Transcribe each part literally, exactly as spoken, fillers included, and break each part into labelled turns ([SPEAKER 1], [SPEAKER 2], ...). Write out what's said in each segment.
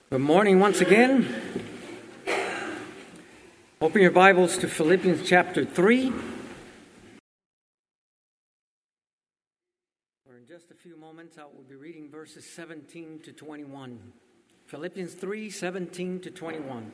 [SPEAKER 1] Good morning once again. Open your Bibles to Philippians chapter three. For in just a few moments, I will be reading verses seventeen to twenty-one. Philippians three, seventeen to twenty-one.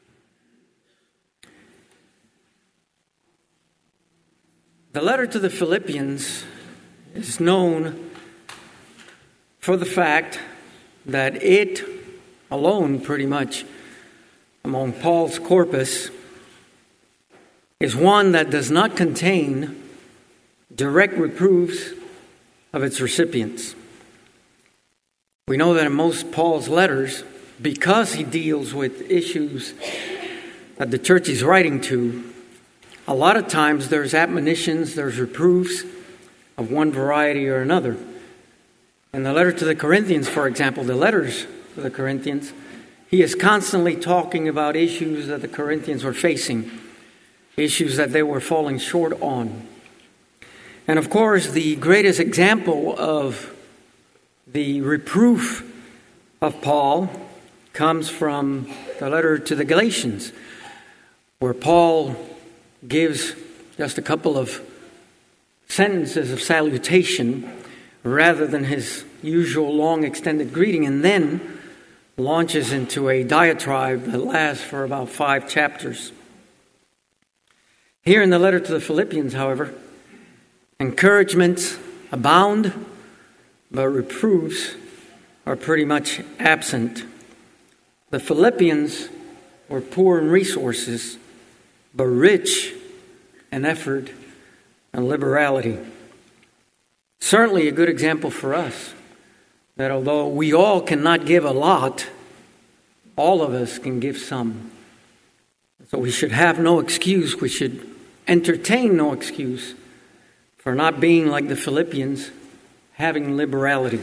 [SPEAKER 1] The letter to the Philippians is known for the fact that it alone, pretty much, among Paul's corpus, is one that does not contain direct reproofs of its recipients. We know that in most Paul's letters, because he deals with issues that the church he's writing to, a lot of times there's admonitions, there's reproofs of one variety or another. In the letter to the Corinthians, for example, the letters to the Corinthians, he is constantly talking about issues that the Corinthians were facing, issues that they were falling short on. And of course, the greatest example of the reproof of Paul comes from the letter to the Galatians, where Paul gives just a couple of sentences of salutation rather than his usual long extended greeting, and then launches into a diatribe that lasts for about five chapters. Here in the letter to the Philippians, however, encouragements abound, but reproofs are pretty much absent. The Philippians were poor in resources, but rich in effort and liberality. Certainly a good example for us, that although we all cannot give a lot, all of us can give some. So we should have no excuse, we should entertain no excuse for not being like the Philippians, having liberality.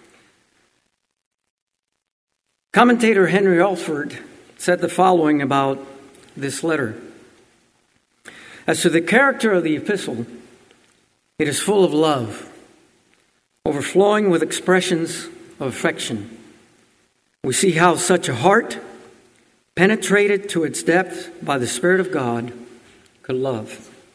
[SPEAKER 1] Commentator Henry Alford said the following about this letter. As to the character of the epistle, it is full of love, overflowing with expressions of affection. We see how such a heart, penetrated to its depth by the Spirit of God, could love.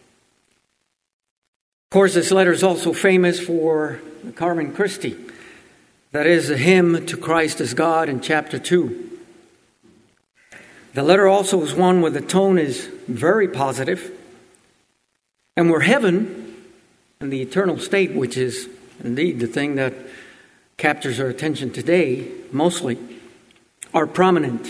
[SPEAKER 1] Of course, this letter is also famous for the Carmen Christi. That is a hymn to Christ as God in chapter two. The letter also is one where the tone is very positive, and where heaven and the eternal state, which is indeed the thing that captures our attention today, mostly, are prominent.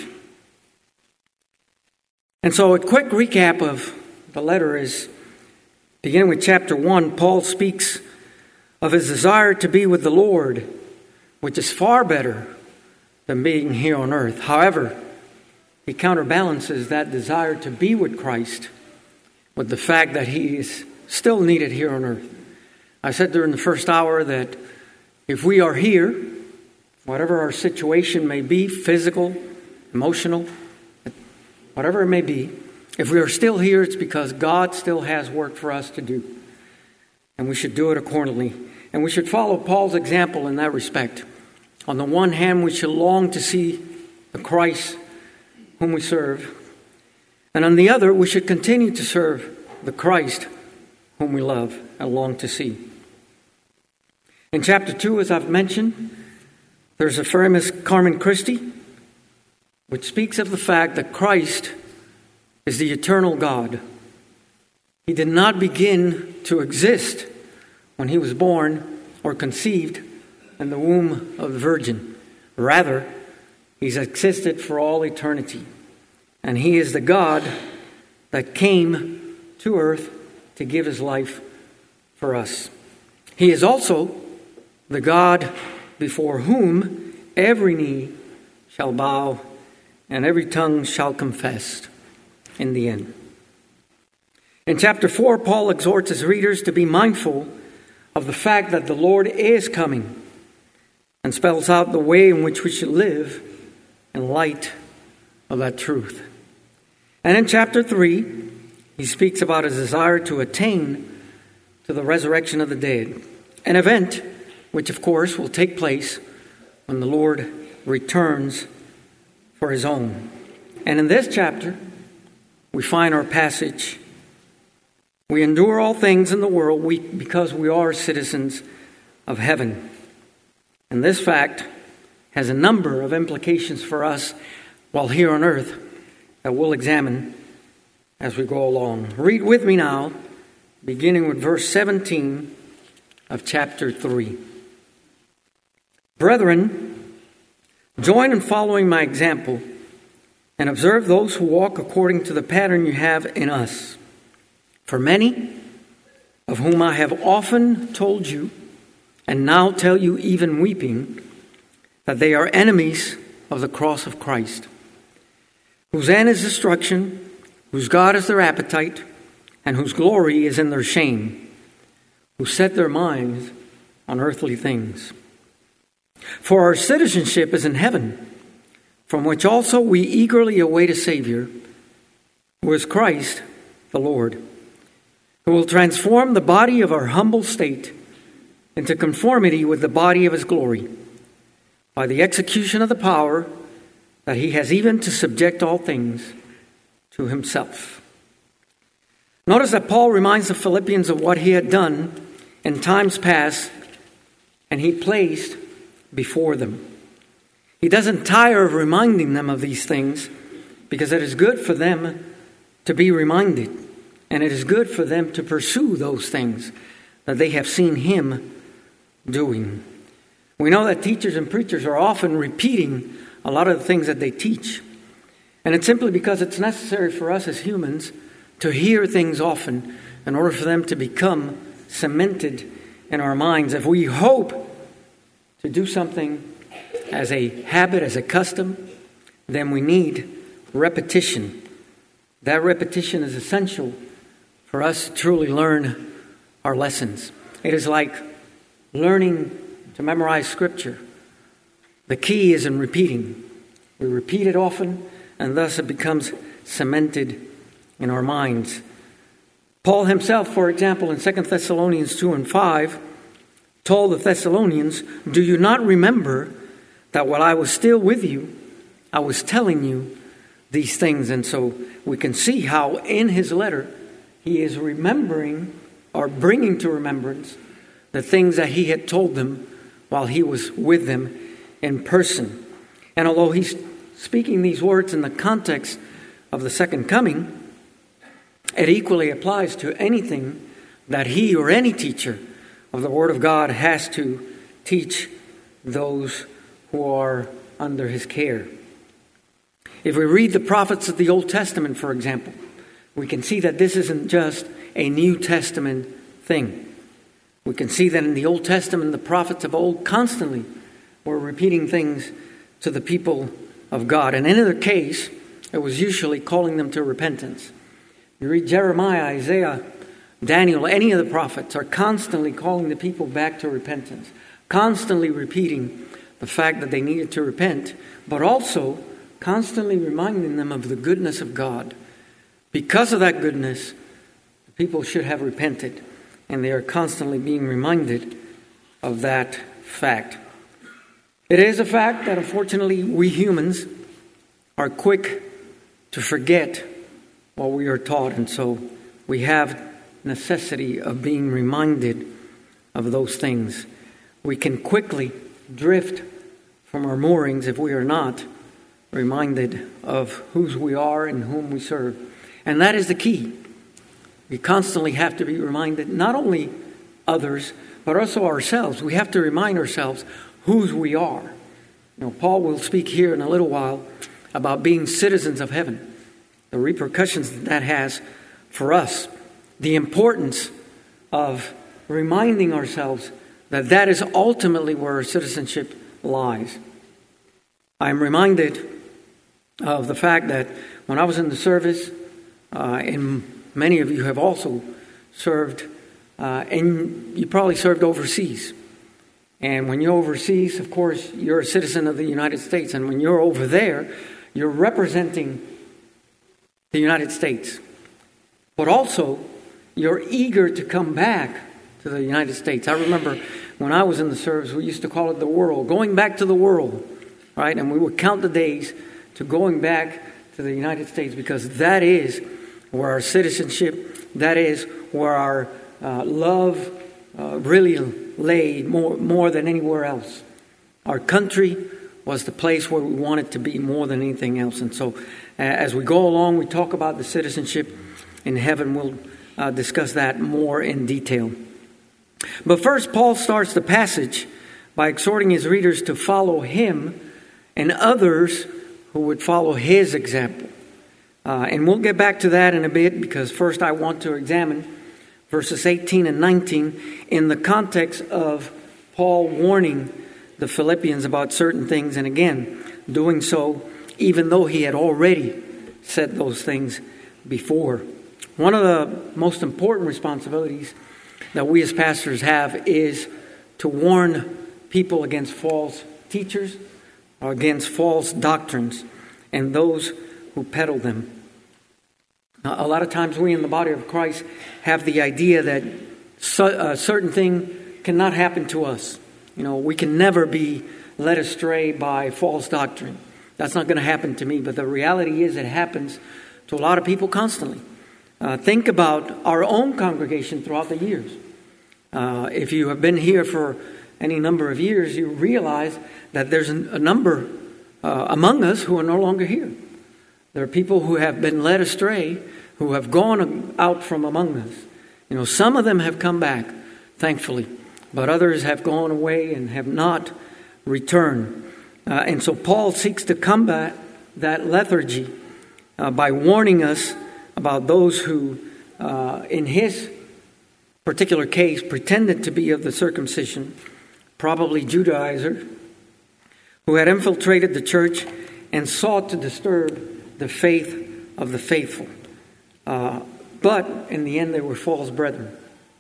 [SPEAKER 1] And so a quick recap of the letter is, beginning with chapter one, Paul speaks of his desire to be with the Lord, which is far better than being here on earth. However, he counterbalances that desire to be with Christ with the fact that he is still needed here on earth. I said during the first hour that if we are here, whatever our situation may be, physical, emotional, whatever it may be, if we are still here, it's because God still has work for us to do. And we should do it accordingly. And we should follow Paul's example in that respect. On the one hand, we should long to see the Christ whom we serve. And on the other, we should continue to serve the Christ whom we love and long to see. In chapter two, as I've mentioned, there's a famous Carmen Christi, which speaks of the fact that Christ is the eternal God. He did not begin to exist when he was born or conceived in the womb of the Virgin. Rather, he's existed for all eternity. And he is the God that came to earth to give his life for us. He is also the God before whom every knee shall bow and every tongue shall confess in the end. In chapter four, Paul exhorts his readers to be mindful of the fact that the Lord is coming, and spells out the way in which we should live in light of that truth. And in chapter three, he speaks about his desire to attain to the resurrection of the dead, an event which, of course, will take place when the Lord returns for his own. And in this chapter, we find our passage. We endure all things in the world we, because we are citizens of heaven. And this fact has a number of implications for us while here on earth that we'll examine as we go along. Read with me now, beginning with verse seventeen of chapter three. Brethren, join in following my example and observe those who walk according to the pattern you have in us. For many, of whom I have often told you, and now tell you even weeping, that they are enemies of the cross of Christ, whose end is destruction, whose God is their appetite, and whose glory is in their shame, who set their minds on earthly things. For our citizenship is in heaven, from which also we eagerly await a Savior, who is Christ the Lord, who will transform the body of our humble state into conformity with the body of his glory, by the execution of the power that he has even to subject all things to himself. Notice that Paul reminds the Philippians of what he had done in times past, and he placed before them. He doesn't tire of reminding them of these things because it is good for them to be reminded, and it is good for them to pursue those things that they have seen him doing. We know that teachers and preachers are often repeating a lot of the things that they teach. And it's simply because it's necessary for us as humans to hear things often in order for them to become cemented in our minds. If we hope to do something as a habit, as a custom, then we need repetition. That repetition is essential for us to truly learn our lessons. It is like learning to memorize Scripture. The key is in repeating. We repeat it often, and thus it becomes cemented in our minds. Paul himself, for example, in Second Thessalonians two and five, told the Thessalonians, "Do you not remember that while I was still with you, I was telling you these things?" And so we can see how in his letter he is remembering or bringing to remembrance the things that he had told them while he was with them in person. And although he's speaking these words in the context of the second coming, it equally applies to anything that he or any teacher of the Word of God has to teach those who are under his care. If we read the prophets of the Old Testament, for example, we can see that this isn't just a New Testament thing. We can see that in the Old Testament, the prophets of old constantly were repeating things to the people of God. And in either case, it was usually calling them to repentance. You read Jeremiah, Isaiah, Daniel, any of the prophets are constantly calling the people back to repentance, constantly repeating the fact that they needed to repent, but also constantly reminding them of the goodness of God. Because of that goodness, the people should have repented, and they are constantly being reminded of that fact. It is a fact that unfortunately we humans are quick to forget what we are taught, and so we have necessity of being reminded of those things. We can quickly drift from our moorings if we are not reminded of whose we are and whom we serve. And that is the key. We constantly have to be reminded, not only others, but also ourselves. We have to remind ourselves whose we are. You know, Paul will speak here in a little while about being citizens of heaven, the repercussions that that has for us, the importance of reminding ourselves that that is ultimately where our citizenship lies. I'm reminded of the fact that when I was in the service, uh, and many of you have also served, uh, and you probably served overseas. And when you're overseas, of course, you're a citizen of the United States. And when you're over there, you're representing the United States. But also, you're eager to come back to the United States. I remember when I was in the service, we used to call it the world, going back to the world, right? And we would count the days to going back to the United States, because that is where our citizenship, that is where our uh, love uh, really lay more, more than anywhere else. Our country was the place where we wanted to be more than anything else. And so uh, as we go along, we talk about the citizenship in heaven. We'll uh, discuss that more in detail. But first, Paul starts the passage by exhorting his readers to follow him and others who would follow his example. Uh, and we'll get back to that in a bit, because first I want to examine verses eighteen and nineteen in the context of Paul warning the Philippians about certain things, and again, doing so even though he had already said those things before. One of the most important responsibilities that we as pastors have is to warn people against false teachers or against false doctrines and those who peddle them. Now, a lot of times we in the body of Christ have the idea that a certain thing cannot happen to us. You know, we can never be led astray by false doctrine. That's not going to happen to me. But the reality is it happens to a lot of people constantly. Uh, think about our own congregation throughout the years. Uh, if you have been here for any number of years, you realize that there's a number uh, among us who are no longer here. There are people who have been led astray, who have gone out from among us. You know, some of them have come back, thankfully, but others have gone away and have not returned. Uh, and so Paul seeks to combat that lethargy uh, by warning us about those who, uh, in his particular case, pretended to be of the circumcision, probably Judaizers, who had infiltrated the church and sought to disturb the faith of the faithful. Uh, but in the end, they were false brethren.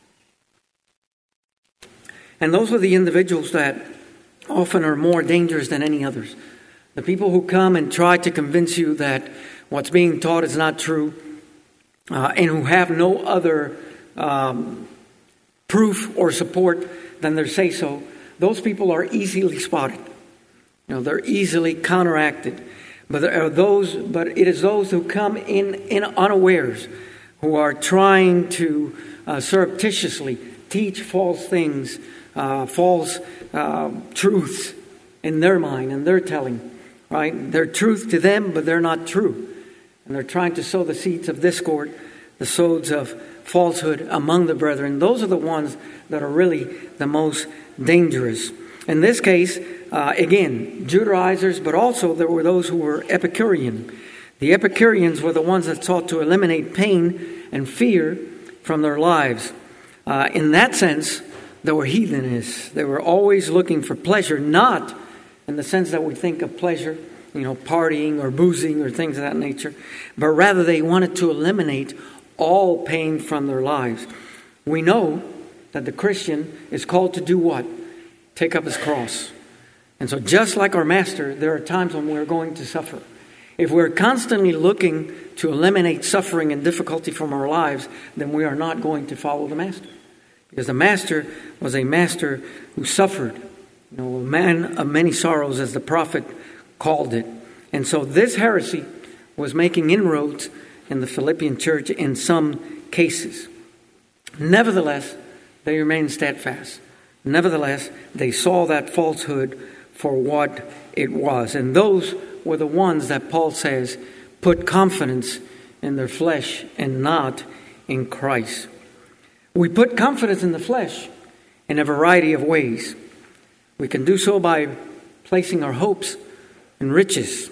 [SPEAKER 1] And those are the individuals that often are more dangerous than any others. The people who come and try to convince you that what's being taught is not true, uh, and who have no other um, proof or support than their say-so, those people are easily spotted. You know, they're easily counteracted. But there are those, but it is those who come in, in unawares, who are trying to uh, surreptitiously teach false things, uh, false uh, truths in their mind and their telling. Right? They're truth to them, but they're not true. And they're trying to sow the seeds of discord, the seeds of falsehood among the brethren. Those are the ones that are really the most dangerous. In this case, uh, again, Judaizers, but also there were those who were Epicurean. The Epicureans were the ones that sought to eliminate pain and fear from their lives. Uh, in that sense, they were heathenists. They were always looking for pleasure, not in the sense that we think of pleasure, you know, partying or boozing or things of that nature, but rather they wanted to eliminate all pain from their lives. We know that the Christian is called to do what? Take up his cross. And so just like our master, there are times when we're going to suffer. If we're constantly looking to eliminate suffering and difficulty from our lives, then we are not going to follow the master. Because the master was a master who suffered. You know, a man of many sorrows, as the prophet called it. And so this heresy was making inroads in the Philippian church in some cases. Nevertheless, they remained steadfast. Nevertheless, they saw that falsehood for what it was. And those were the ones that Paul says put confidence in their flesh and not in Christ. We put confidence in the flesh in a variety of ways. We can do so by placing our hopes in riches.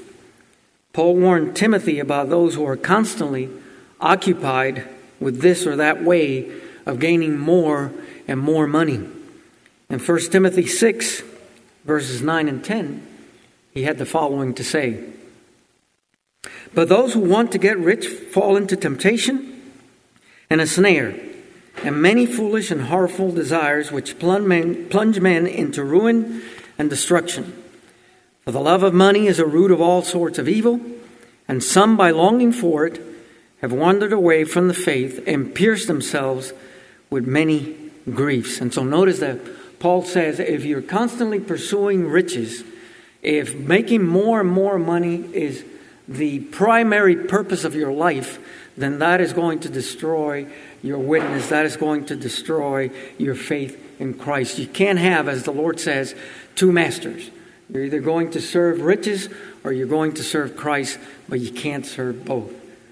[SPEAKER 1] Paul warned Timothy about those who are constantly occupied with this or that way of gaining more and more money. In First Timothy six, verses nine and ten, he had the following to say. But those who want to get rich fall into temptation and a snare, and many foolish and harmful desires which plunge men, plunge men into ruin and destruction. For the love of money is a root of all sorts of evil, and some by longing for it have wandered away from the faith and pierced themselves with many griefs. And so notice that Paul says if you're constantly pursuing riches, if making more and more money is the primary purpose of your life, then that is going to destroy your witness. That is going to destroy your faith in Christ. You can't have, as the Lord says, two masters. You're either going to serve riches or you're going to serve Christ, but you can't serve both.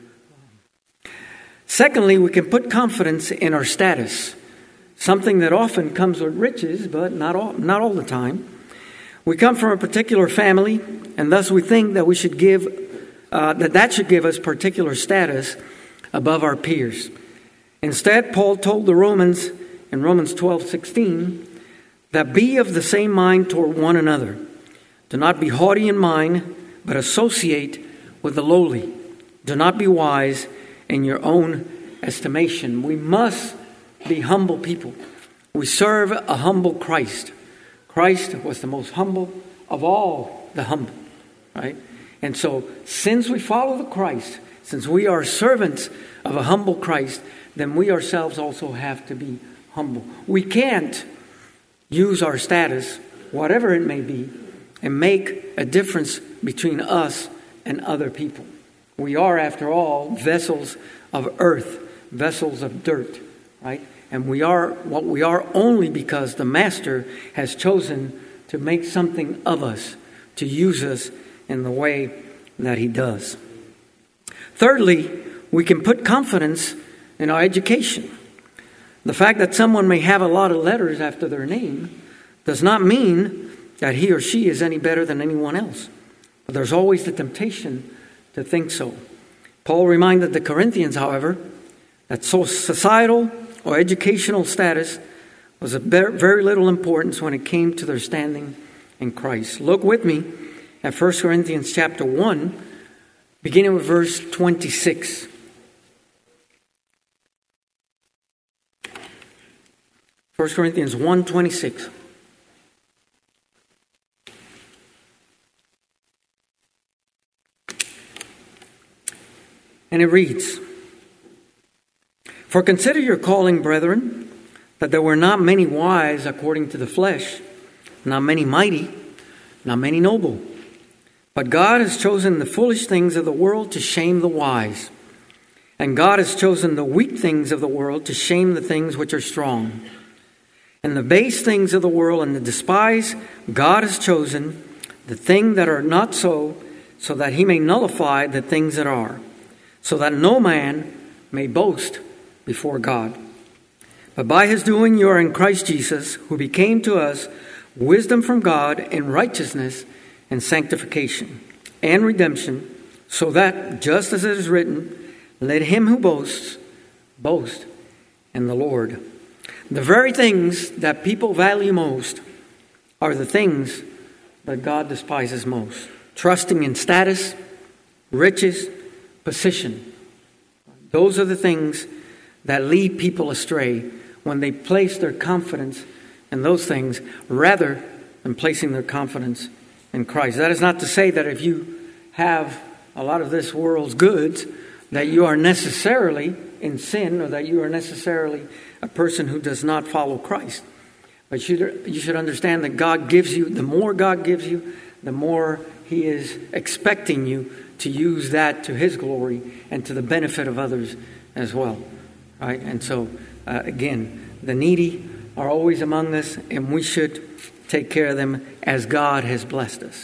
[SPEAKER 1] Secondly, we can put confidence in our status, something that often comes with riches, but not all, not all the time. We come from a particular family, and thus we think that we should give uh, that that should give us particular status above our peers. Instead, Paul told the Romans in Romans twelve sixteen that be of the same mind toward one another. Do not be haughty in mind, but associate with the lowly. Do not be wise in your own estimation. We must be humble people. We serve a humble Christ. Christ was the most humble of all the humble, right? And so, since we follow the Christ, since we are servants of a humble Christ, then we ourselves also have to be humble. We can't use our status, whatever it may be, and make a difference between us and other people. We are, after all, vessels of earth, vessels of dirt, right? And we are what we are only because the Master has chosen to make something of us, to use us in the way that he does. Thirdly, we can put confidence in our education. The fact that someone may have a lot of letters after their name does not mean that he or she is any better than anyone else. But there's always the temptation to think so. Paul reminded the Corinthians, however, that so societal or educational status was of very little importance when it came to their standing in Christ. Look with me at First Corinthians chapter one, beginning with verse twenty-six. First Corinthians one twenty-six. And it reads, For consider your calling, brethren, that there were not many wise according to the flesh, not many mighty, not many noble. But God has chosen the foolish things of the world to shame the wise. And God has chosen the weak things of the world to shame the things which are strong. And the base things of the world and the despised, God has chosen the things that are not so, so that he may nullify the things that are, so that no man may boast before God. But by his doing you are in Christ Jesus, who became to us wisdom from God and righteousness and sanctification and redemption, so that, just as it is written, let him who boasts, boast in the Lord. The very things that people value most are the things that God despises most. Trusting in status, riches, position. Those are the things that lead people astray when they place their confidence in those things rather than placing their confidence in Christ. That is not to say that if you have a lot of this world's goods, that you are necessarily in sin or that you are necessarily a person who does not follow Christ. But you, you should understand that God gives you, the more God gives you, the more he is expecting you to use that to his glory and to the benefit of others as well. Right? And so, uh, again, the needy are always among us, and we should take care of them as God has blessed us.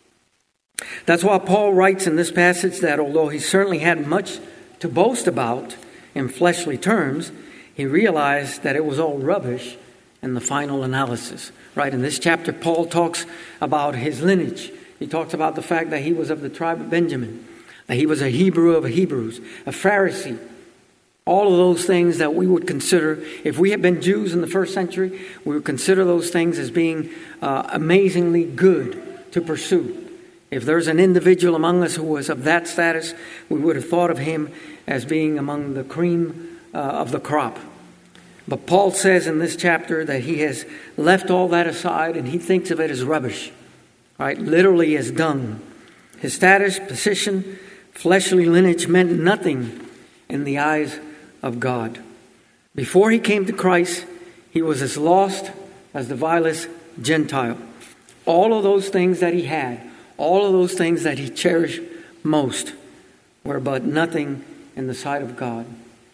[SPEAKER 1] That's why Paul writes in this passage that although he certainly had much to boast about in fleshly terms, he realized that it was all rubbish in the final analysis. Right? In this chapter, Paul talks about his lineage. He talks about the fact that he was of the tribe of Benjamin, that he was a Hebrew of Hebrews, a Pharisee. All of those things that we would consider, if we had been Jews in the first century, we would consider those things as being uh, amazingly good to pursue. If there's an individual among us who was of that status, we would have thought of him as being among the cream uh, of the crop. But Paul says in this chapter that he has left all that aside and he thinks of it as rubbish. Right, literally as dung. His status, position, fleshly lineage meant nothing in the eyes of God. Before he came to Christ, he was as lost as the vilest Gentile. All of those things that he had, all of those things that he cherished most were but nothing in the sight of God.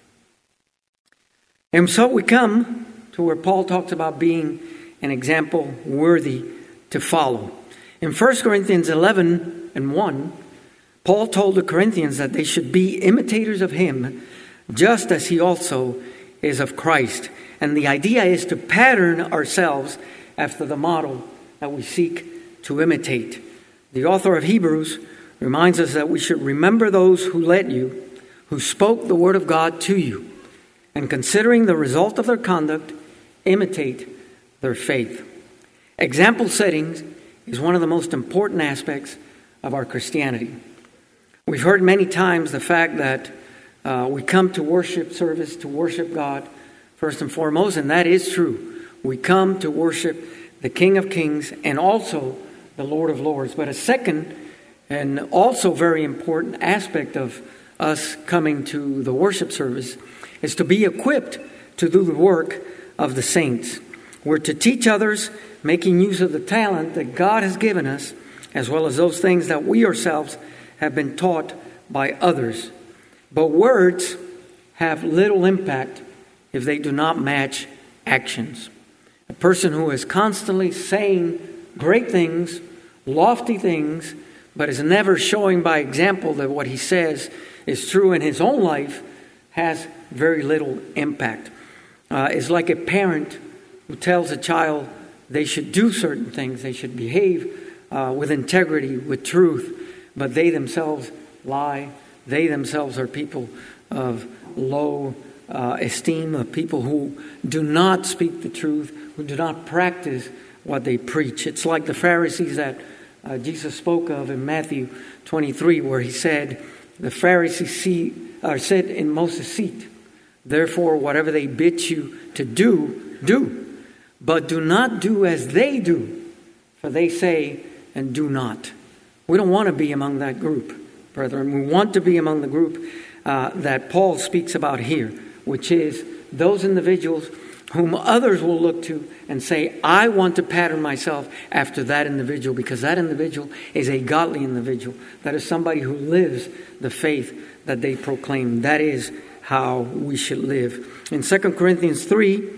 [SPEAKER 1] And so we come to where Paul talks about being an example worthy to follow. In First Corinthians eleven and one, Paul told the Corinthians that they should be imitators of him, just as he also is of Christ. And the idea is to pattern ourselves after the model that we seek to imitate. The author of Hebrews reminds us that we should remember those who led you, who spoke the word of God to you, and considering the result of their conduct, imitate their faith. Example settings is one of the most important aspects of our Christianity. We've heard many times the fact that uh, we come to worship service to worship God first and foremost, and that is true. We come to worship the King of Kings and also the Lord of Lords. But a second and also very important aspect of us coming to the worship service is to be equipped to do the work of the saints. We're to teach others, making use of the talent that God has given us, as well as those things that we ourselves have been taught by others. But words have little impact if they do not match actions. A person who is constantly saying great things, lofty things, but is never showing by example that what he says is true in his own life has very little impact. Uh, it's like a parent who tells a child they should do certain things, they should behave uh, with integrity, with truth, but they themselves lie. They themselves are people of low uh, esteem, of people who do not speak the truth, who do not practice what they preach. It's like the Pharisees that uh, Jesus spoke of in Matthew twenty-three, where he said, the Pharisees see, or sit in Moses' seat. Therefore, whatever they bid you to do, do. But do not do as they do, for they say and do not. We don't want to be among that group, brethren. We want to be among the group uh, that Paul speaks about here, which is those individuals whom others will look to and say, I want to pattern myself after that individual, because that individual is a godly individual. That is somebody who lives the faith that they proclaim. That is how we should live. In Second Corinthians three,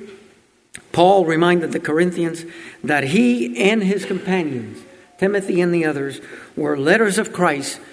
[SPEAKER 1] Paul reminded the Corinthians that he and his companions, Timothy and the others, were letters of Christ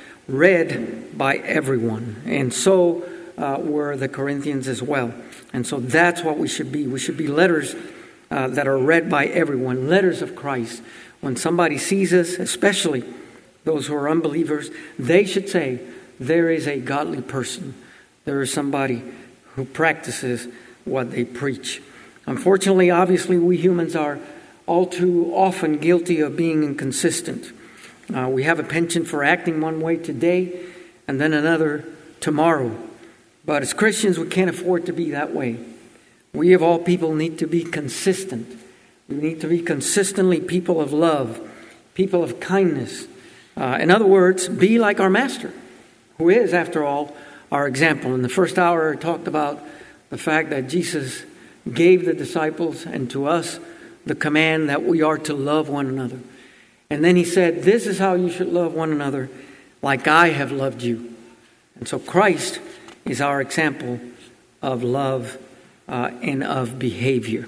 [SPEAKER 1] read by everyone. And so uh, were the Corinthians as well. And so that's what we should be. We should be letters uh, that are read by everyone, letters of Christ. When somebody sees us, especially those who are unbelievers, they should say, there is a godly person. There is somebody who practices what they preach. Unfortunately, obviously, we humans are all too often guilty of being inconsistent. Uh, we have a penchant for acting one way today and then another tomorrow. But as Christians, we can't afford to be that way. We of all people need to be consistent. We need to be consistently people of love, people of kindness. Uh, in other words, be like our Master, who is, after all, our example. In the first hour, I talked about the fact that Jesus gave the disciples and to us the command that we are to love one another. And then he said, this is how you should love one another, like I have loved you. And so Christ is our example of love uh, and of behavior.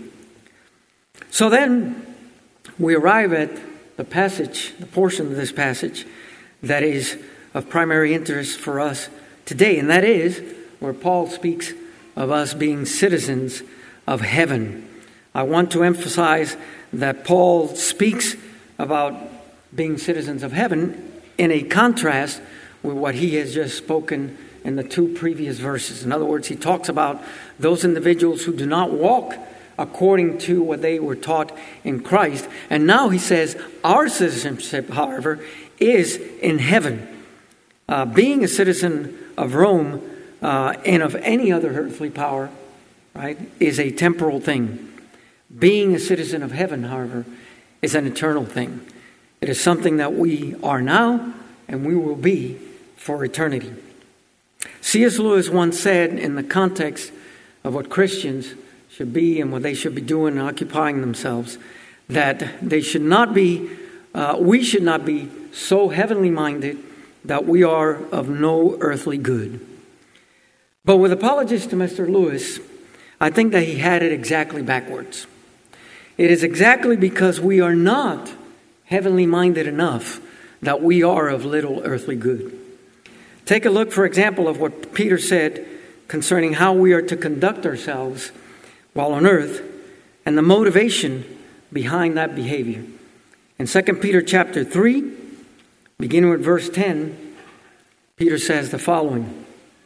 [SPEAKER 1] So then we arrive at the passage, the portion of this passage that is of primary interest for us today. And that is where Paul speaks of us being citizens of heaven. I want to emphasize that Paul speaks about being citizens of heaven in a contrast with what he has just spoken in the two previous verses. In other words, he talks about those individuals who do not walk according to what they were taught in Christ. And now he says our citizenship, however, is in heaven. Uh, being a citizen of Rome uh, and of any other earthly power, right, is a temporal thing. Being a citizen of heaven, however, is an eternal thing. It is something that we are now and we will be for eternity. C S Lewis once said, in the context of what Christians should be and what they should be doing and occupying themselves, that they should not be, uh, we should not be so heavenly minded that we are of no earthly good. But with apologies to Mister Lewis, I think that he had it exactly backwards. It is exactly because we are not heavenly minded enough that we are of little earthly good. Take a look, for example, of what Peter said concerning how we are to conduct ourselves while on earth and the motivation behind that behavior. In Second Peter chapter three, beginning with verse ten, Peter says the following.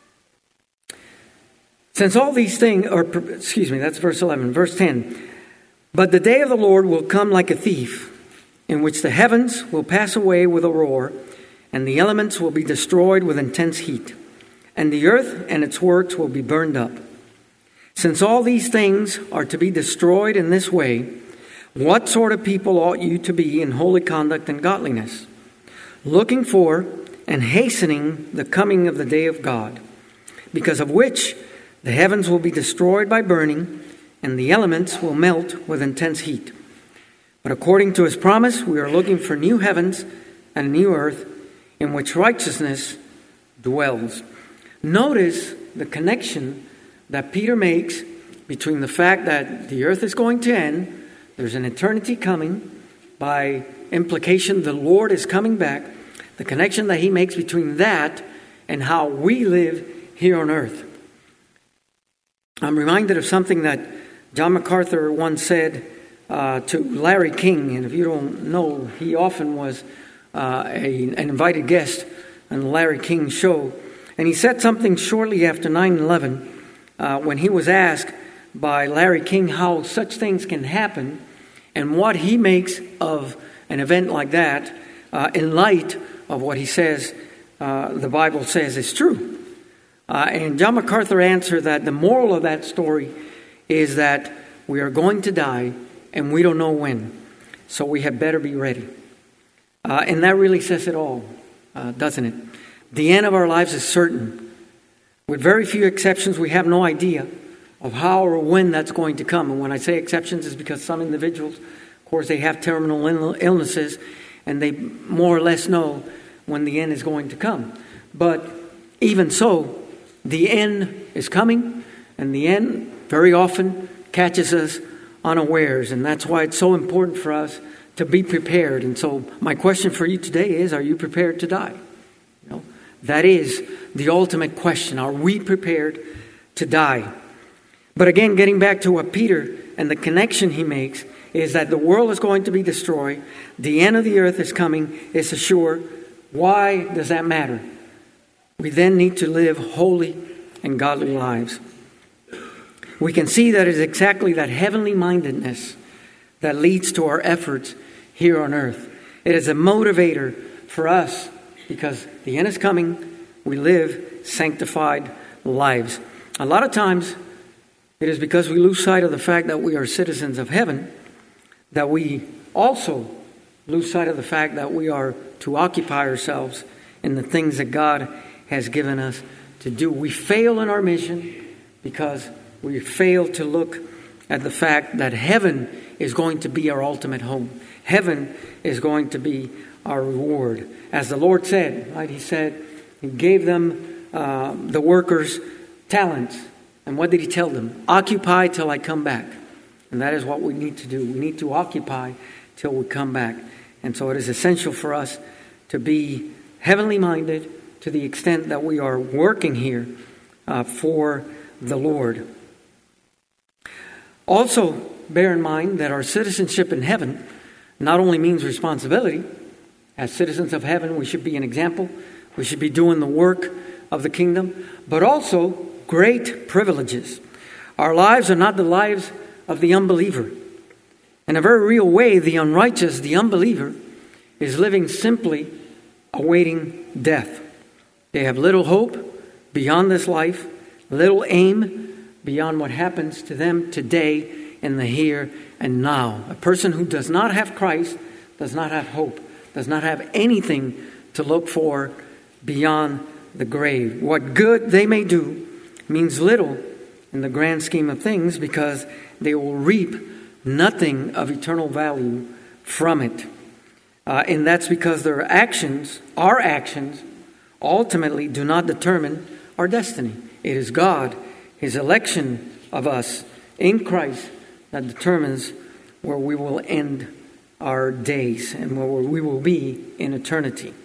[SPEAKER 1] Since all these things, or excuse me, that's verse eleven, verse ten. But the day of the Lord will come like a thief, in which the heavens will pass away with a roar, and the elements will be destroyed with intense heat, and the earth and its works will be burned up. Since all these things are to be destroyed in this way, what sort of people ought you to be in holy conduct and godliness, looking for and hastening the coming of the day of God, because of which the heavens will be destroyed by burning, and the elements will melt with intense heat. But according to his promise, we are looking for new heavens and a new earth in which righteousness dwells. Notice the connection that Peter makes between the fact that the earth is going to end, there's an eternity coming, by implication the Lord is coming back, the connection that he makes between that and how we live here on earth. I'm reminded of something that John MacArthur once said uh, to Larry King, and if you don't know, he often was uh, a, an invited guest on the Larry King show. And he said something shortly after nine eleven uh, when he was asked by Larry King how such things can happen and what he makes of an event like that uh, in light of what he says uh, the Bible says is true. Uh, and John MacArthur answered that the moral of that story is that we are going to die and we don't know when. So we had better be ready. Uh, and that really says it all, uh, doesn't it? The end of our lives is certain. With very few exceptions, we have no idea of how or when that's going to come. And when I say exceptions, it's because some individuals, of course, they have terminal illnesses and they more or less know when the end is going to come. But even so, the end is coming, and the end very often catches us unawares, and that's why it's so important for us to be prepared. And so my question for you today is, are you prepared to die? You know, that is the ultimate question. Are we prepared to die? But again, getting back to what Peter and the connection he makes is that the world is going to be destroyed. The end of the earth is coming. It's assured. Why does that matter? We then need to live holy and godly lives. We can see that it's exactly that heavenly mindedness that leads to our efforts here on earth. It is a motivator for us because the end is coming. We live sanctified lives. A lot of times it is because we lose sight of the fact that we are citizens of heaven that we also lose sight of the fact that we are to occupy ourselves in the things that God has given us to do. We fail in our mission because we fail to look at the fact that heaven is going to be our ultimate home. Heaven is going to be our reward. As the Lord said, right? He said, He gave them, uh, the workers, talents. And what did He tell them? Occupy till I come back. And that is what we need to do. We need to occupy till we come back. And so it is essential for us to be heavenly minded to the extent that we are working here uh, for the Lord. Also, bear in mind that our citizenship in heaven not only means responsibility. As citizens of heaven, we should be an example. We should be doing the work of the kingdom, but also great privileges. Our lives are not the lives of the unbeliever. In a very real way, the unrighteous, the unbeliever, is living simply awaiting death. They have little hope beyond this life, little aim beyond what happens to them today in the here and now. A person who does not have Christ does not have hope, does not have anything to look for beyond the grave. What good they may do means little in the grand scheme of things because they will reap nothing of eternal value from it. Uh, and that's because their actions, our actions, ultimately do not determine our destiny. It is God, His election of us in Christ, that determines where we will end our days and where we will be in eternity.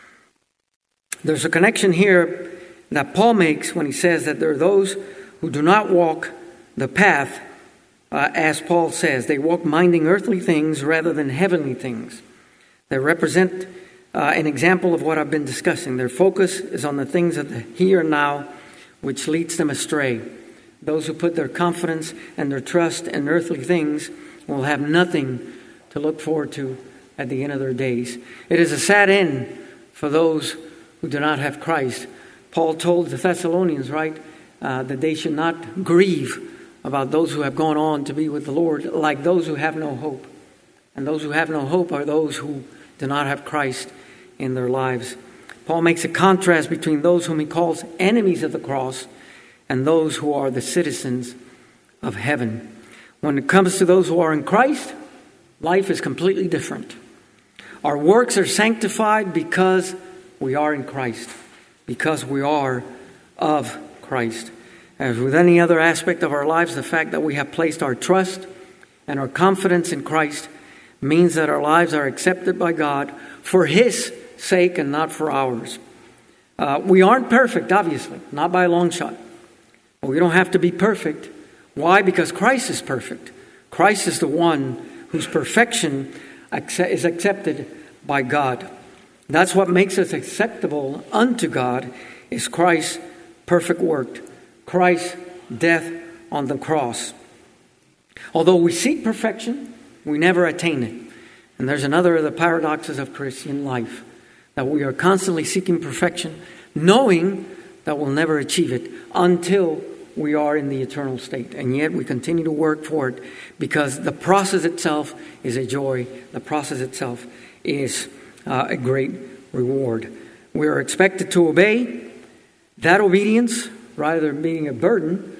[SPEAKER 1] There's a connection here that Paul makes when he says that there are those who do not walk the path, uh, as Paul says. They walk minding earthly things rather than heavenly things. They represent uh, an example of what I've been discussing. Their focus is on the things of the here and now, which leads them astray. Those who put their confidence and their trust in earthly things will have nothing to look forward to at the end of their days. It is a sad end for those who do not have Christ. Paul told the Thessalonians, right, uh, that they should not grieve about those who have gone on to be with the Lord, like those who have no hope. And those who have no hope are those who do not have Christ in their lives. Paul makes a contrast between those whom he calls enemies of the cross and those who are the citizens of heaven. When it comes to those who are in Christ, life is completely different. Our works are sanctified because we are in Christ, because we are of Christ. As with any other aspect of our lives, the fact that we have placed our trust and our confidence in Christ means that our lives are accepted by God for His sake and not for ours. Uh, we aren't perfect, obviously, not by a long shot. But we don't have to be perfect. Why? Because Christ is perfect. Christ is the one whose perfection is accepted by God. That's what makes us acceptable unto God, is Christ's perfect work, Christ's death on the cross. Although we seek perfection, we never attain it. And there's another of the paradoxes of Christian life, that we are constantly seeking perfection, knowing that we'll never achieve it until we are in the eternal state. And yet we continue to work for it because the process itself is a joy. The process itself is uh, a great reward. We are expected to obey. That obedience, rather than being a burden,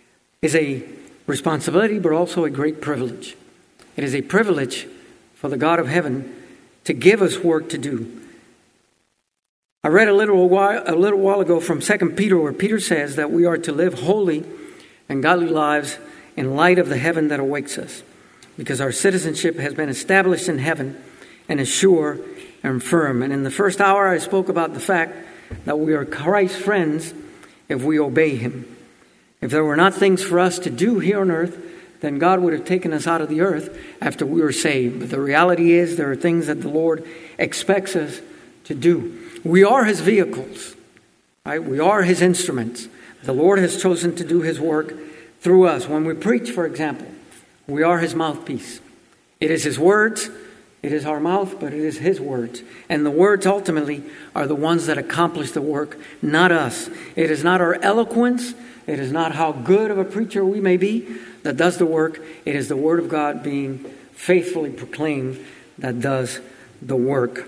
[SPEAKER 1] is a responsibility, but also a great privilege. It is a privilege for the God of heaven to give us work to do. I read a little while, a little while ago from Second Peter, where Peter says that we are to live holy and godly lives in light of the heaven that awaits us, because our citizenship has been established in heaven and is sure and firm. And in the first hour, I spoke about the fact that we are Christ's friends if we obey Him. If there were not things for us to do here on earth, then God would have taken us out of the earth after we were saved. But the reality is there are things that the Lord expects us to do. We are His vehicles, right? We are His instruments. The Lord has chosen to do His work through us. When we preach, for example, we are His mouthpiece. It is His words, it is our mouth, but it is His words. And the words ultimately are the ones that accomplish the work, not us. It is not our eloquence, it is not how good of a preacher we may be that does the work. It is the Word of God being faithfully proclaimed that does the work.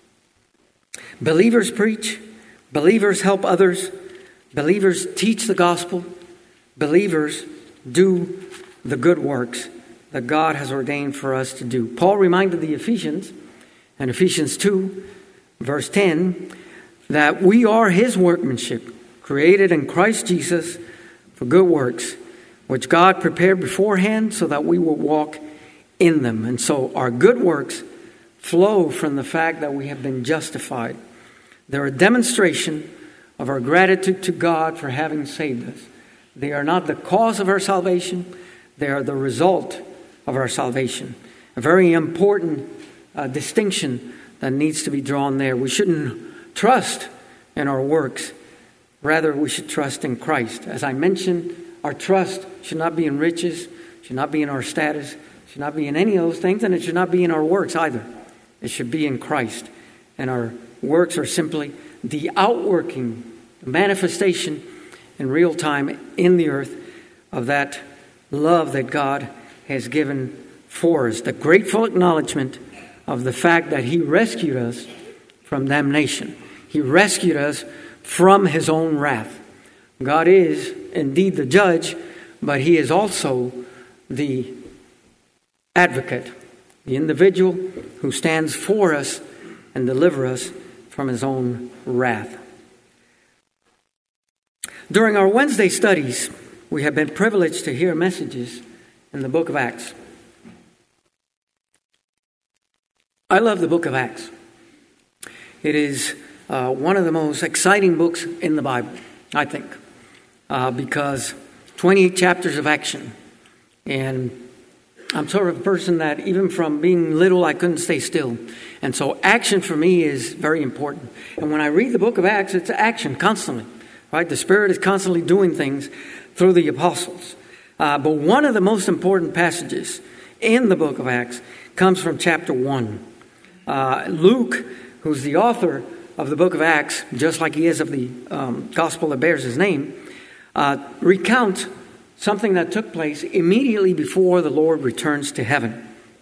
[SPEAKER 1] Believers preach, believers help others, believers teach the gospel, believers do the good works that God has ordained for us to do. Paul reminded the Ephesians, in Ephesians two, verse ten, that we are His workmanship, created in Christ Jesus for good works, which God prepared beforehand so that we will walk in them. And so our good works flow from the fact that we have been justified. They're a demonstration of our gratitude to God for having saved us. They are not the cause of our salvation. They are the result of our salvation. A very important uh, distinction that needs to be drawn there. We shouldn't trust in our works. Rather, we should trust in Christ. As I mentioned, our trust should not be in riches, should not be in our status, should not be in any of those things, and it should not be in our works either. It should be in Christ. And our works are simply the outworking, the manifestation in real time in the earth of that love that God has given for us. The grateful acknowledgement of the fact that He rescued us from damnation. He rescued us from His own wrath. God is indeed the judge, but He is also the advocate, the individual who stands for us and delivers us from His own wrath. During our Wednesday studies, we have been privileged to hear messages in the book of Acts. I love the book of Acts. It is uh, one of the most exciting books in the Bible, I think, uh, because twenty-eight chapters of action. And I'm sort of a person that even from being little, I couldn't stay still. And so action for me is very important. And when I read the book of Acts, it's action constantly, right? The Spirit is constantly doing things through the apostles. Uh, but one of the most important passages in the book of Acts comes from chapter one. Uh, Luke, who's the author of the book of Acts, just like he is of the um, gospel that bears his name, uh, recounts something that took place immediately before the Lord returns to heaven.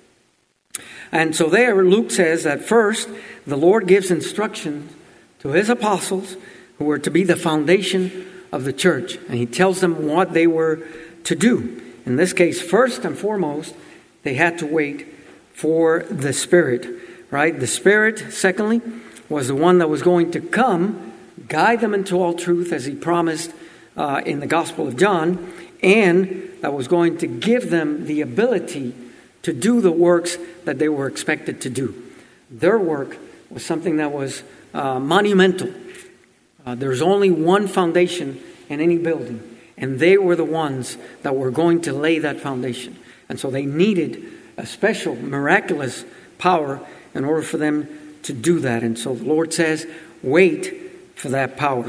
[SPEAKER 1] And so there, Luke says that first, the Lord gives instructions to his apostles who were to be the foundation of the church. And he tells them what they were to do. In this case, first and foremost, they had to wait for the Spirit, right? The Spirit, secondly, was the one that was going to come, guide them into all truth as he promised uh, in the Gospel of John, and that was going to give them the ability to do the works that they were expected to do. Their work was something that was uh, monumental. Uh, there's only one foundation in any building, and they were the ones that were going to lay that foundation. And so they needed a special, miraculous power in order for them to do that. And so the Lord says, wait for that power.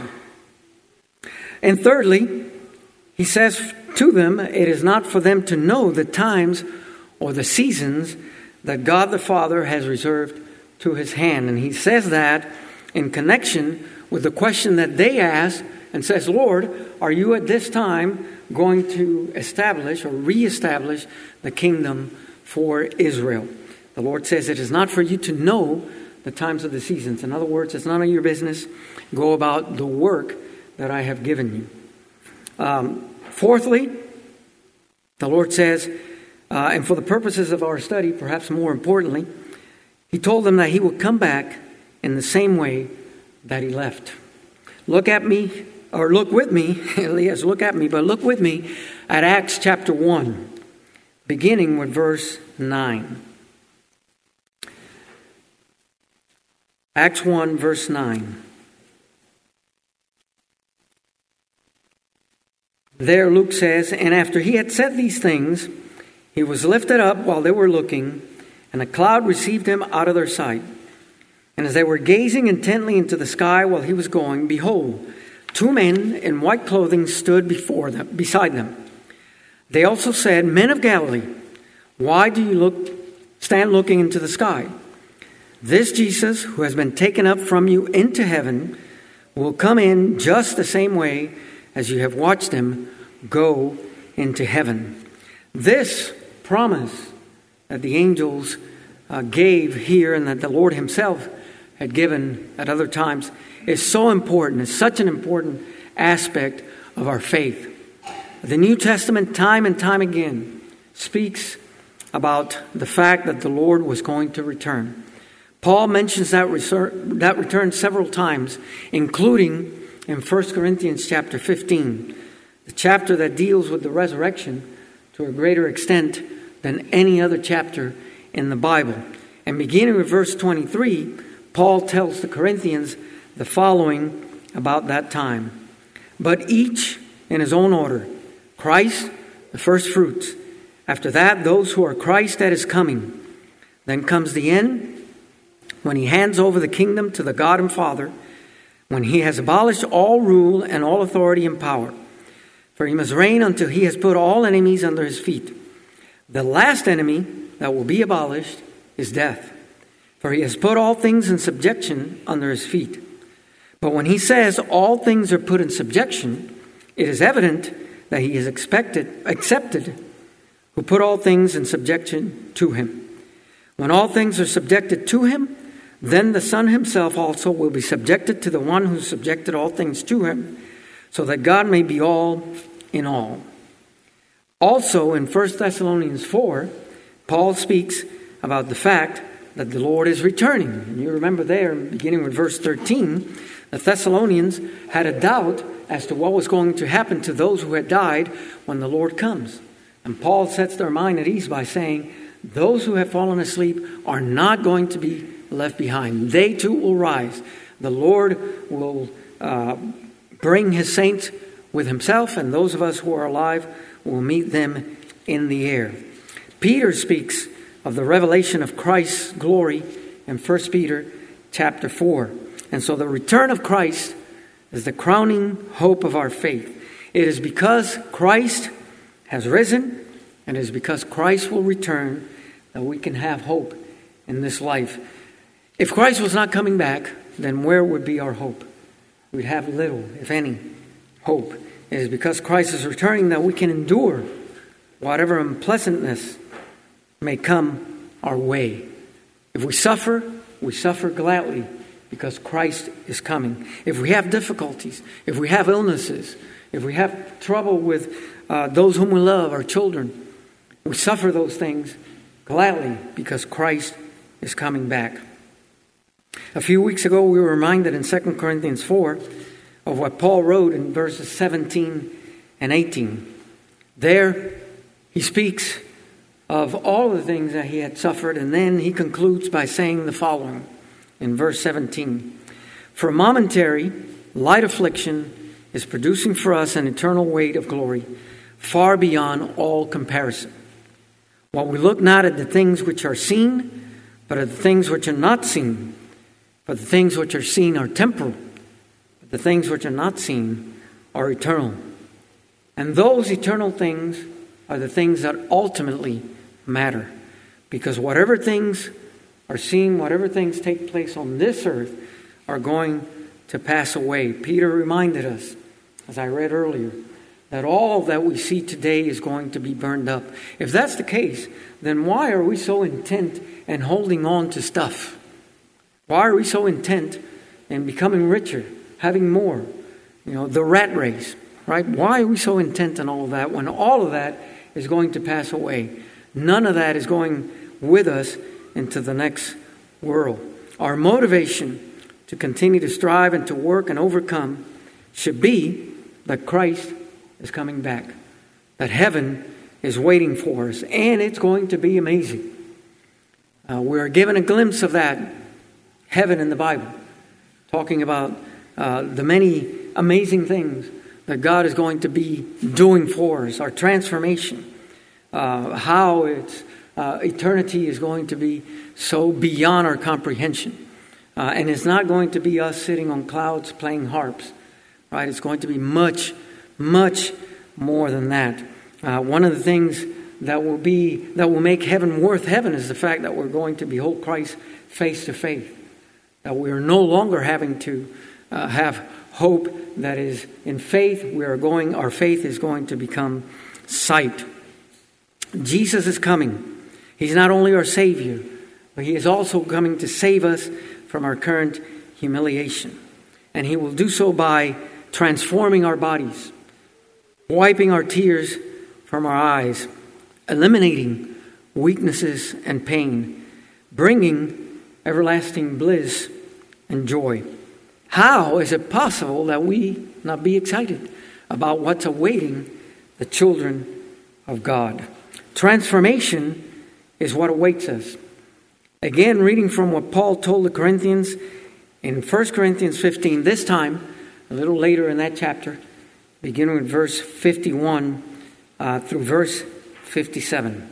[SPEAKER 1] And thirdly, he says to them, it is not for them to know the times or the seasons that God the Father has reserved to his hand. And he says that in connection with the question that they ask and says, Lord, are you at this time going to establish or reestablish the kingdom for Israel? The Lord says it is not for you to know the times of the seasons. In other words, it's none of your business. Go about the work that I have given you. Um, fourthly, the Lord says, uh, and for the purposes of our study, perhaps more importantly, he told them that he would come back in the same way that he left. Look at me, or look with me, yes, look at me, but look with me at Acts chapter one, beginning with verse nine. Acts one, verse nine. There Luke says, and after he had said these things, he was lifted up while they were looking, and a cloud received him out of their sight. And as they were gazing intently into the sky while he was going, behold, two men in white clothing stood before them, beside them. They also said, Men of Galilee, why do you look, stand looking into the sky? This Jesus, who has been taken up from you into heaven, will come in just the same way as you have watched him go into heaven. This promise that the angels uh, gave here and that the Lord himself had given at other times is so important. It's such an important aspect of our faith. The New Testament, time and time again, speaks about the fact that the Lord was going to return. Paul mentions that, reser- that return several times, including in First Corinthians chapter fifteen, the chapter that deals with the resurrection to a greater extent than any other chapter in the Bible. And beginning with verse twenty-three, Paul tells the Corinthians the following about that time. But each in his own order. Christ, the first fruits. After that, those who are Christ at his coming. Then comes the end, when he hands over the kingdom to the God and Father, when he has abolished all rule and all authority and power. For he must reign until he has put all enemies under his feet. The last enemy that will be abolished is death. For he has put all things in subjection under his feet. But when he says all things are put in subjection, it is evident that he is expected, accepted who put all things in subjection to him. When all things are subjected to him, then the Son himself also will be subjected to the one who subjected all things to him, so that God may be all in all. Also in First Thessalonians four, Paul speaks about the fact that the Lord is returning. And you remember there, beginning with verse thirteen, The Thessalonians had a doubt as to what was going to happen to those who had died when the Lord comes. And Paul sets their mind at ease by saying, those who have fallen asleep are not going to be left behind. They too will rise. The Lord will uh, bring his saints with himself, and those of us who are alive will meet them in the air. Peter speaks of the revelation of Christ's glory in First Peter chapter four. And so the return of Christ is the crowning hope of our faith. It is because Christ has risen, and it is because Christ will return that we can have hope in this life. If Christ was not coming back, then where would be our hope? We'd have little, if any, hope. It is because Christ is returning that we can endure whatever unpleasantness may come our way. If we suffer, we suffer gladly because Christ is coming. If we have difficulties, if we have illnesses, if we have trouble with uh, those whom we love, our children, we suffer those things gladly because Christ is coming back. A few weeks ago, we were reminded in Second Corinthians four of what Paul wrote in verses seventeen and eighteen. There, he speaks of all the things that he had suffered, and then he concludes by saying the following in verse seventeen. For momentary, light affliction is producing for us an eternal weight of glory, far beyond all comparison. While we look not at the things which are seen, but at the things which are not seen. For the things which are seen are temporal, but the things which are not seen are eternal. And those eternal things are the things that ultimately matter. Because whatever things are seen, whatever things take place on this earth are going to pass away. Peter reminded us, as I read earlier, that all that we see today is going to be burned up. If that's the case, then why are we so intent in holding on to stuff? Why are we so intent in becoming richer, having more? You know, the rat race, right? Why are we so intent on all of that when all of that is going to pass away? None of that is going with us into the next world. Our motivation to continue to strive and to work and overcome should be that Christ is coming back, that heaven is waiting for us, and it's going to be amazing. Uh, we're given a glimpse of that heaven in the Bible, talking about uh, the many amazing things that God is going to be doing for us, our transformation, uh, how it's, uh, eternity is going to be so beyond our comprehension. Uh, and it's not going to be us sitting on clouds playing harps, right? It's going to be much, much more than that. Uh, one of the things that will be that will make heaven worth heaven is the fact that we're going to behold Christ face to face. That we are no longer having to uh, have hope that is in faith. We are going. Our faith is going to become sight. Jesus is coming. He's not only our Savior, but He is also coming to save us from our current humiliation. And He will do so by transforming our bodies, wiping our tears from our eyes, eliminating weaknesses and pain, bringing everlasting bliss and joy. How is it possible that we not be excited about what's awaiting the children of God? Transformation is what awaits us. Again, reading from what Paul told the Corinthians in First Corinthians fifteen, this time a little later in that chapter, beginning with verse fifty-one uh, through verse fifty-seven.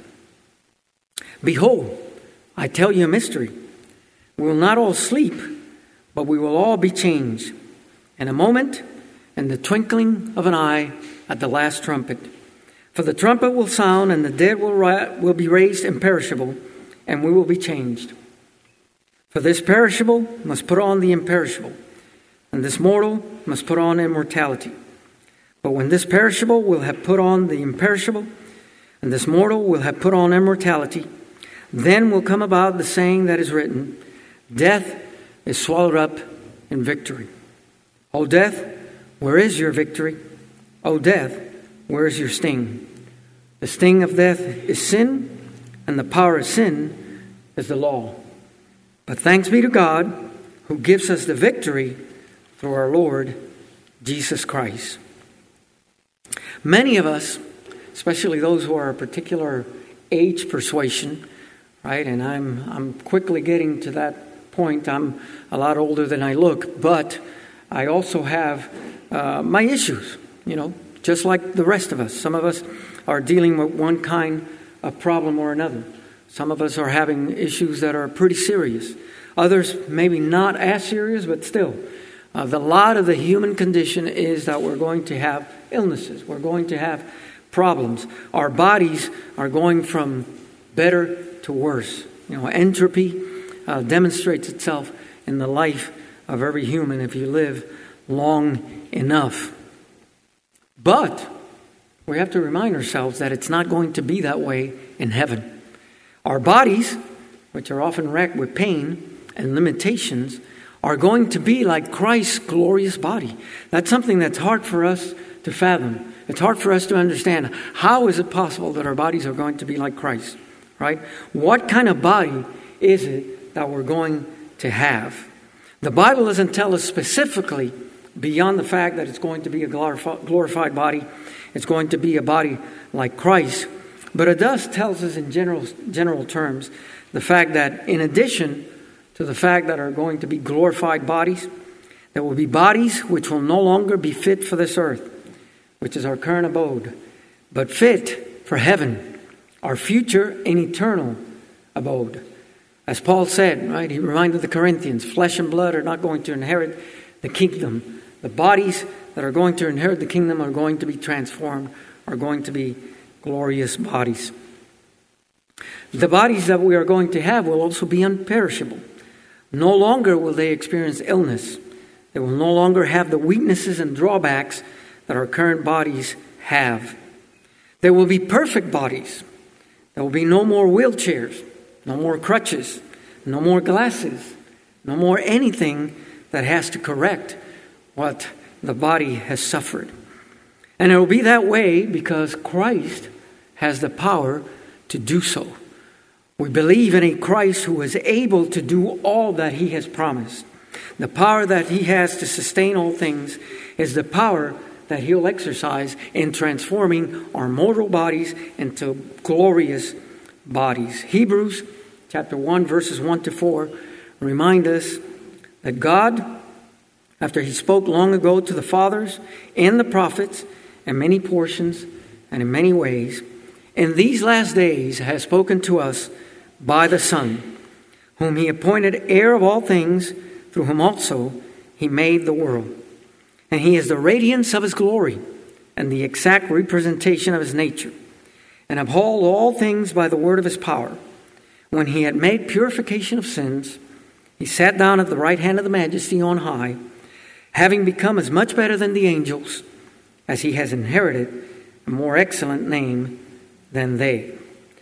[SPEAKER 1] Behold, I tell you a mystery. We will not all sleep, but we will all be changed. In a moment, in the twinkling of an eye, at the last trumpet. For the trumpet will sound, and the dead will, ri- will be raised imperishable, and we will be changed. For this perishable must put on the imperishable, and this mortal must put on immortality. But when this perishable will have put on the imperishable, and this mortal will have put on immortality, then will come about the saying that is written, Death is swallowed up in victory. O death, where is your victory? O death, where is your sting? The sting of death is sin, and the power of sin is the law. But thanks be to God, who gives us the victory through our Lord Jesus Christ. Many of us, especially those who are a particular age persuasion, right? And I'm I'm quickly getting to that point. I'm a lot older than I look, but I also have uh, my issues, you know, just like the rest of us. Some of us are dealing with one kind of problem or another. Some of us are having issues that are pretty serious. Others maybe not as serious, but still. Uh, the lot of the human condition is that we're going to have illnesses. We're going to have problems. Our bodies are going from better to worse. You know, entropy uh, demonstrates itself in the life of every human if you live long enough. But we have to remind ourselves that it's not going to be that way in heaven. Our bodies, which are often racked with pain and limitations, are going to be like Christ's glorious body. That's something that's hard for us to fathom. It's hard for us to understand. How is it possible that our bodies are going to be like Christ? Right? What kind of body is it that we're going to have? The Bible doesn't tell us specifically beyond the fact that it's going to be a glorified body. It's going to be a body like Christ. But it does tell us in general, general terms the fact that in addition to the fact that are going to be glorified bodies, there will be bodies which will no longer be fit for this earth, which is our current abode, but fit for heaven, our future and eternal abode. As Paul said, right, he reminded the Corinthians, flesh and blood are not going to inherit the kingdom. The bodies that are going to inherit the kingdom are going to be transformed, are going to be glorious bodies. The bodies that we are going to have will also be unperishable. No longer will they experience illness. They will no longer have the weaknesses and drawbacks that our current bodies have. They will be perfect bodies. There will be no more wheelchairs, no more crutches, no more glasses, no more anything that has to correct what the body has suffered. And it will be that way because Christ has the power to do so. We believe in a Christ who is able to do all that he has promised. The power that he has to sustain all things is the power that he'll exercise in transforming our mortal bodies into glorious bodies. Hebrews chapter one, verses one to four remind us that God, after he spoke long ago to the fathers and the prophets in many portions and in many ways, in these last days has spoken to us by the Son, whom he appointed heir of all things, through whom also he made the world. And he is the radiance of his glory and the exact representation of his nature, and uphold all things by the word of his power. When he had made purification of sins, he sat down at the right hand of the Majesty on high, having become as much better than the angels, as he has inherited a more excellent name than they.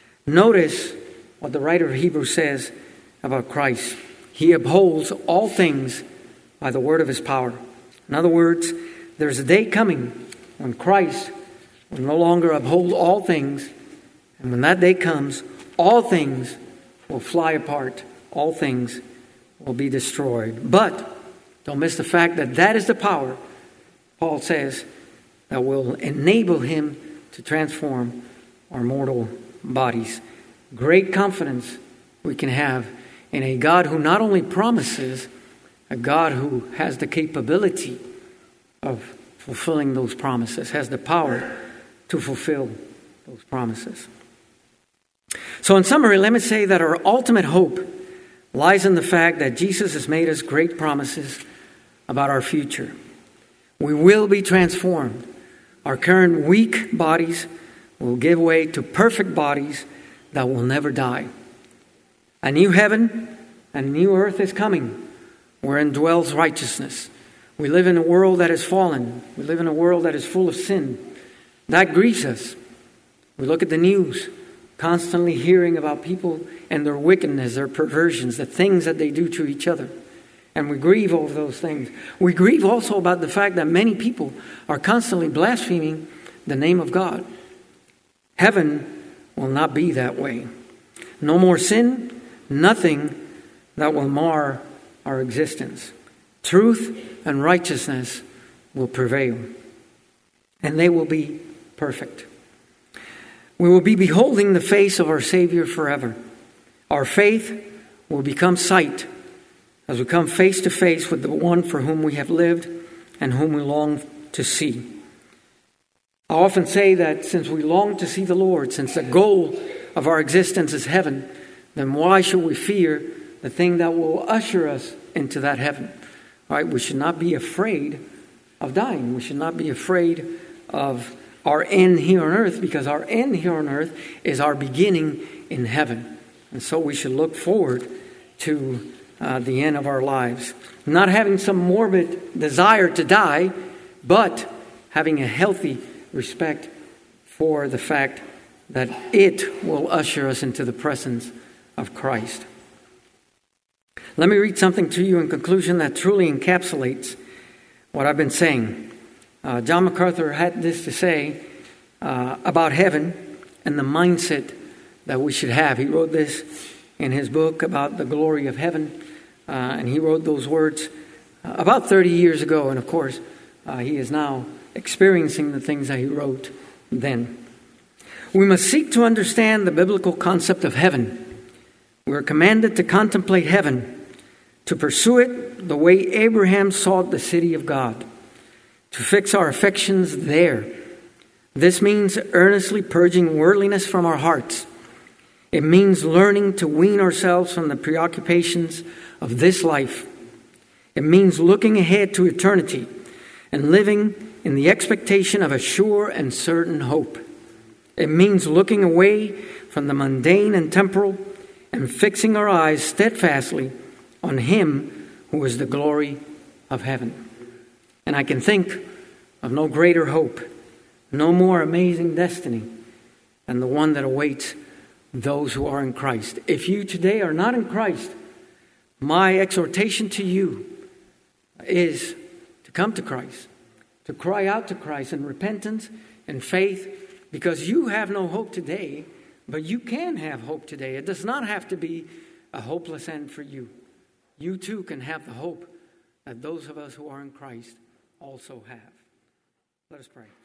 [SPEAKER 1] Notice what the writer of Hebrews says about Christ. He upholds all things by the word of his power. In other words, there's a day coming when Christ will no longer uphold all things. And when that day comes, all things will fly apart. All things will be destroyed. But don't miss the fact that that is the power, Paul says, that will enable him to transform our mortal bodies. Great confidence we can have in a God who not only promises, a God who has the capability of fulfilling those promises, has the power to fulfill those promises. So in summary, let me say that our ultimate hope lies in the fact that Jesus has made us great promises about our future. We will be transformed. Our current weak bodies will give way to perfect bodies that will never die. A new heaven and a new earth is coming, wherein dwells righteousness. We live in a world that is fallen. We live in a world that is full of sin. That grieves us. We look at the news, constantly hearing about people and their wickedness, their perversions, the things that they do to each other. And we grieve over those things. We grieve also about the fact that many people are constantly blaspheming the name of God. Heaven will not be that way. No more sin, nothing that will mar our existence. Truth and righteousness will prevail, and they will be perfect. We will be beholding the face of our Savior forever. Our faith will become sight as we come face to face with the one for whom we have lived and whom we long to see. I often say that since we long to see the Lord, since the goal of our existence is heaven, then why should we fear the thing that will usher us into that heaven? All right, we should not be afraid of dying. We should not be afraid of our end here on earth, because our end here on earth is our beginning in heaven. And so we should look forward to uh, the end of our lives. Not having some morbid desire to die, but having a healthy respect for the fact that it will usher us into the presence of Christ. Let me read something to you in conclusion that truly encapsulates what I've been saying. Uh, John MacArthur had this to say uh, about heaven and the mindset that we should have. He wrote this in his book about the glory of heaven, uh, and he wrote those words uh, about thirty years ago. And of course, uh, he is now experiencing the things that he wrote then. We must seek to understand the biblical concept of heaven. We are commanded to contemplate heaven, to pursue it the way Abraham sought the city of God, to fix our affections there. This means earnestly purging worldliness from our hearts. It means learning to wean ourselves from the preoccupations of this life. It means looking ahead to eternity and living in the expectation of a sure and certain hope. It means looking away from the mundane and temporal and fixing our eyes steadfastly on Him who is the glory of heaven. And I can think of no greater hope, no more amazing destiny than the one that awaits those who are in Christ. If you today are not in Christ, my exhortation to you is to come to Christ, to cry out to Christ in repentance and faith, because you have no hope today, but you can have hope today. It does not have to be a hopeless end for you. You too can have the hope that those of us who are in Christ also have. Let us pray.